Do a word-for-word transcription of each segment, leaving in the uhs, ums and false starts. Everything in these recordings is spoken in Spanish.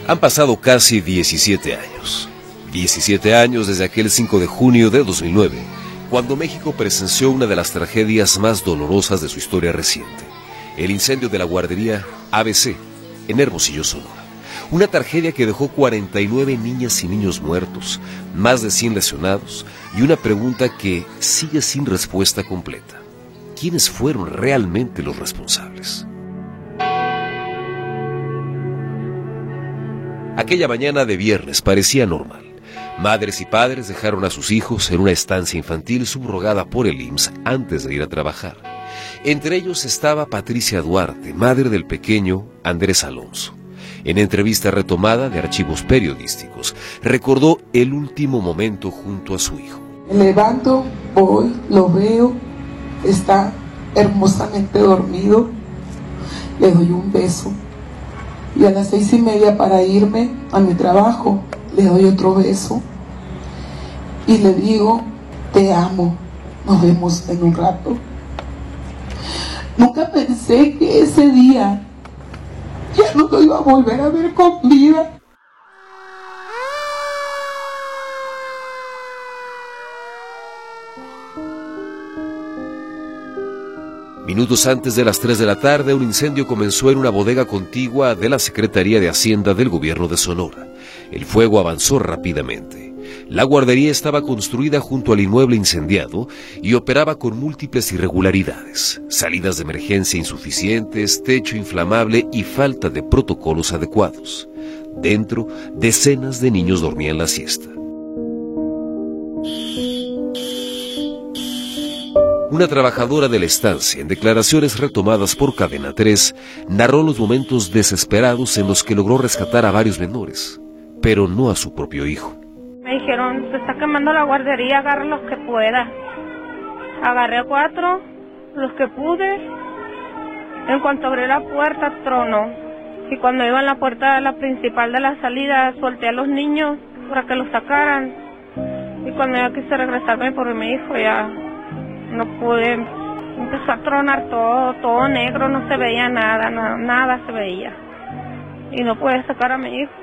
Han pasado casi diecisiete años. diecisiete años desde aquel cinco de junio de dos mil nueve, cuando México presenció una de las tragedias más dolorosas de su historia reciente, el incendio de la guardería A B C en Hermosillo, Sonora. Una tragedia que dejó cuarenta y nueve niñas y niños muertos, más de cien lesionados y una pregunta que sigue sin respuesta completa. ¿Quiénes fueron realmente los responsables? Aquella mañana de viernes parecía normal. Madres y padres dejaron a sus hijos en una estancia infantil subrogada por el I M S S antes de ir a trabajar. Entre ellos estaba Patricia Duarte, madre del pequeño Andrés Alonso. En entrevista retomada de archivos periodísticos, recordó el último momento junto a su hijo. Me levanto, voy, lo veo, está hermosamente dormido, le doy un beso. Y a las seis y media para irme a mi trabajo, le doy otro beso y le digo, te amo, nos vemos en un rato. Nunca pensé que ese día ya no lo iba a volver a ver con vida. Minutos antes de las tres de la tarde, un incendio comenzó en una bodega contigua de la Secretaría de Hacienda del Gobierno de Sonora. El fuego avanzó rápidamente. La guardería estaba construida junto al inmueble incendiado y operaba con múltiples irregularidades, salidas de emergencia insuficientes, techo inflamable y falta de protocolos adecuados. Dentro, decenas de niños dormían la siesta. Una trabajadora de la estancia, en declaraciones retomadas por Cadena tres, narró los momentos desesperados en los que logró rescatar a varios menores, pero no a su propio hijo. Me dijeron, se está quemando la guardería, agarra los que pueda. Agarré a cuatro, los que pude. En cuanto abrí la puerta, tronó. Y cuando iba en la puerta la principal de la salida, solté a los niños para que los sacaran. Y cuando ya quise regresarme por mi hijo, ya no pude. Empezó a tronar todo, todo negro, no se veía nada, nada, nada se veía. Y no pude sacar a mi hijo.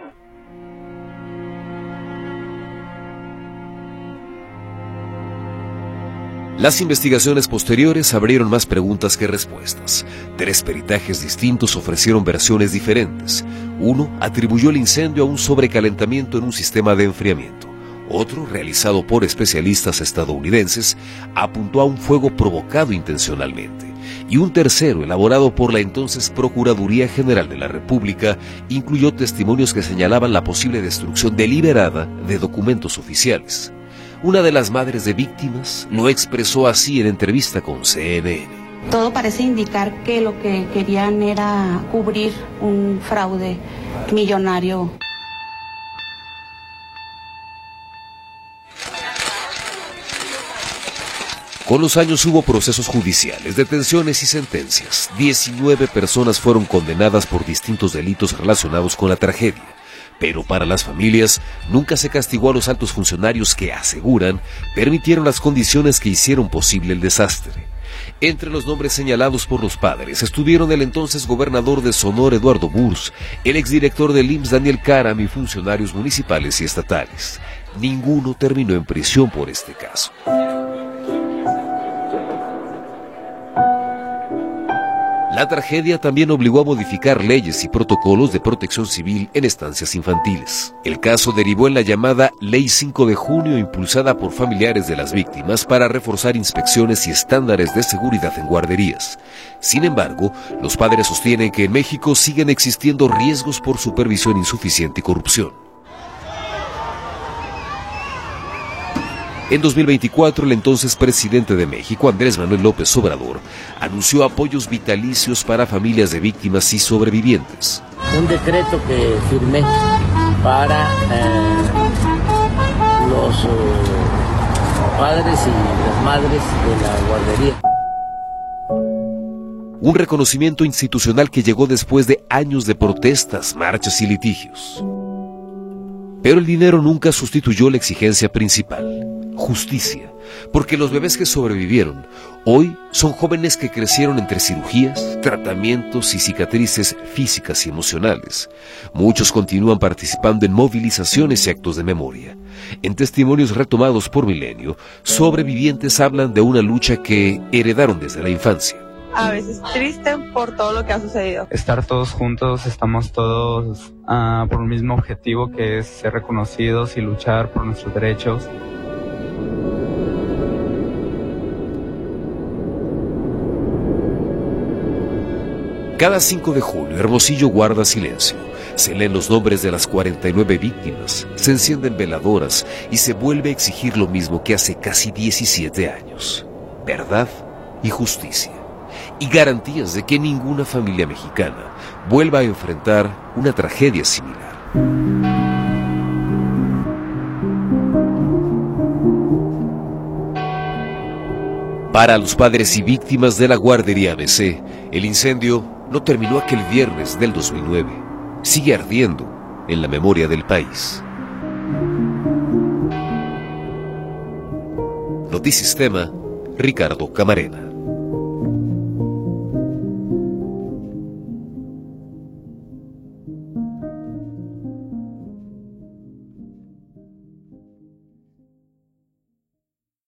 Las investigaciones posteriores abrieron más preguntas que respuestas. Tres peritajes distintos ofrecieron versiones diferentes. Uno atribuyó el incendio a un sobrecalentamiento en un sistema de enfriamiento. Otro, realizado por especialistas estadounidenses, apuntó a un fuego provocado intencionalmente. Y un tercero, elaborado por la entonces Procuraduría General de la República, incluyó testimonios que señalaban la posible destrucción deliberada de documentos oficiales. Una de las madres de víctimas lo expresó así en entrevista con C N N. Todo parece indicar que lo que querían era cubrir un fraude millonario. Con los años hubo procesos judiciales, detenciones y sentencias. diecinueve personas fueron condenadas por distintos delitos relacionados con la tragedia. Pero para las familias, nunca se castigó a los altos funcionarios que, aseguran, permitieron las condiciones que hicieron posible el desastre. Entre los nombres señalados por los padres estuvieron el entonces gobernador de Sonora, Eduardo Burs, el exdirector del I M S S, Daniel Caram, y funcionarios municipales y estatales. Ninguno terminó en prisión por este caso. La tragedia también obligó a modificar leyes y protocolos de protección civil en estancias infantiles. El caso derivó en la llamada Ley cinco de junio, impulsada por familiares de las víctimas para reforzar inspecciones y estándares de seguridad en guarderías. Sin embargo, los padres sostienen que en México siguen existiendo riesgos por supervisión insuficiente y corrupción. En dos mil veinticuatro, el entonces presidente de México, Andrés Manuel López Obrador, anunció apoyos vitalicios para familias de víctimas y sobrevivientes. Un decreto que firmé para eh, los eh, padres y las madres de la guardería. Un reconocimiento institucional que llegó después de años de protestas, marchas y litigios. Pero el dinero nunca sustituyó la exigencia principal: justicia, porque los bebés que sobrevivieron hoy son jóvenes que crecieron entre cirugías, tratamientos y cicatrices físicas y emocionales. Muchos continúan participando en movilizaciones y actos de memoria. En testimonios retomados por Milenio, sobrevivientes hablan de una lucha que heredaron desde la infancia. A veces triste por todo lo que ha sucedido. Estar todos juntos, estamos todos uh, por un mismo objetivo, que es ser reconocidos y luchar por nuestros derechos. Cada cinco de julio, Hermosillo guarda silencio. Se leen los nombres de las cuarenta y nueve víctimas, se encienden veladoras y se vuelve a exigir lo mismo que hace casi diecisiete años. Verdad y justicia. Y garantías de que ninguna familia mexicana vuelva a enfrentar una tragedia similar. Para los padres y víctimas de la guardería A B C, el incendio no terminó aquel viernes del dos mil nueve. Sigue ardiendo en la memoria del país. Notisistema, Ricardo Camarena.